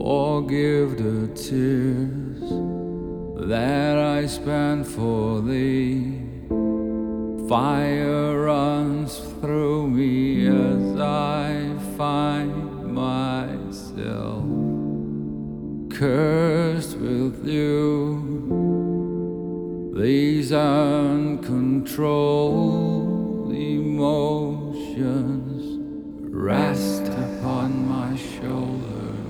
Forgive the tears that I spent for thee. Fire runs through me as I find myself cursed with you. These uncontrolled emotions rest upon my shoulders.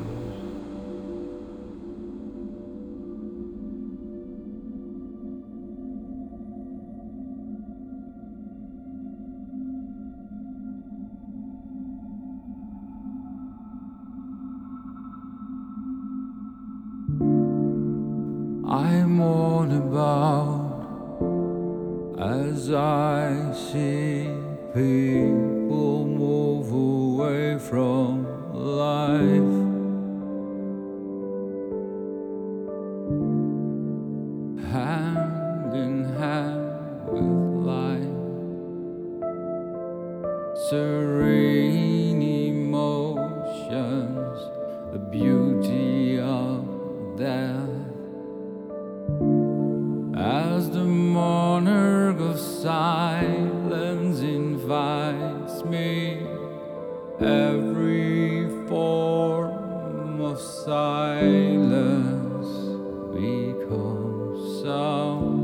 I mourn about as I see people move away from life. Hand in hand with life, serene emotions, the beauty of death. As the monarch of silence invites me, every form of silence becomes sound.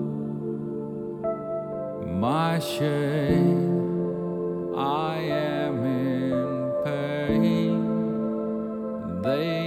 My shame, I am in pain. They